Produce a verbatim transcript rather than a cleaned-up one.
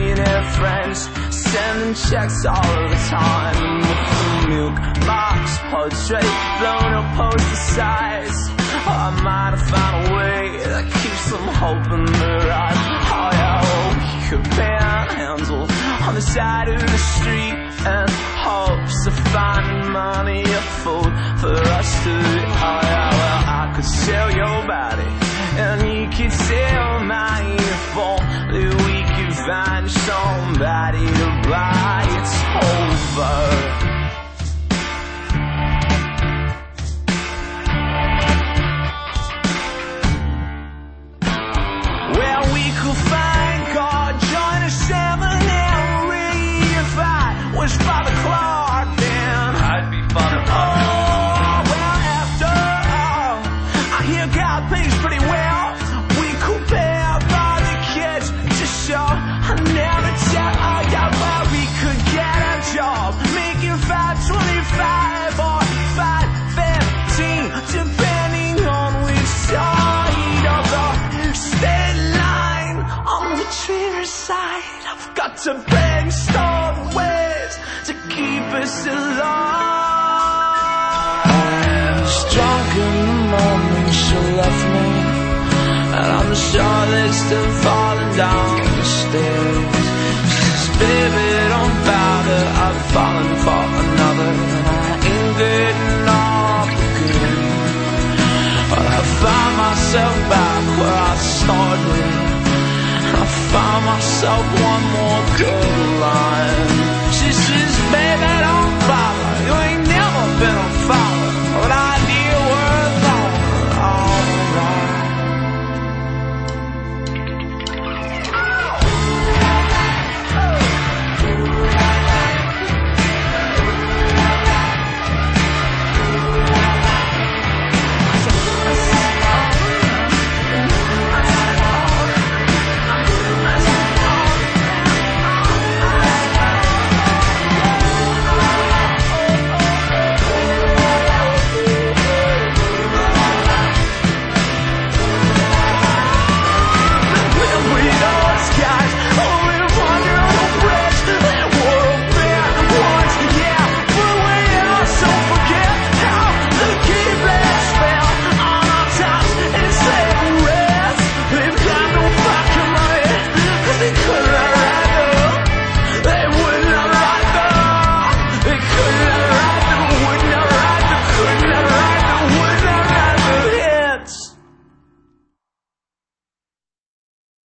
millionaire friends, sending checks all of the time. With the milk box portrait blown up poster size, oh, I might have found a way that keeps them hoping they're right. Oh yeah, well, we could panhandle on the side of the street and hopes of finding money or food for us to eat. Oh yeah, well, I could sell your body and you could sell my uniform, that we could find somebody to buy. It's over. Well, we could find God, join a seminary. If I was Father Clark, then I'd be Father Clark. Oh, well, after all, I hear God pays pretty well. We could pay out for the kids to show. I never tell. Oh, yeah, well, we could get a job making five twenty-five or five fifteen, depending on which side of the state line on which side. I've got to brainstorm ways to keep us alive. I was drunk in the moment she left me, and I'm sure they're still falling down the stairs. She says, baby, don't bother, I've fallen for another, and I ain't getting off again. But I find myself back where I started. I found myself one more good line.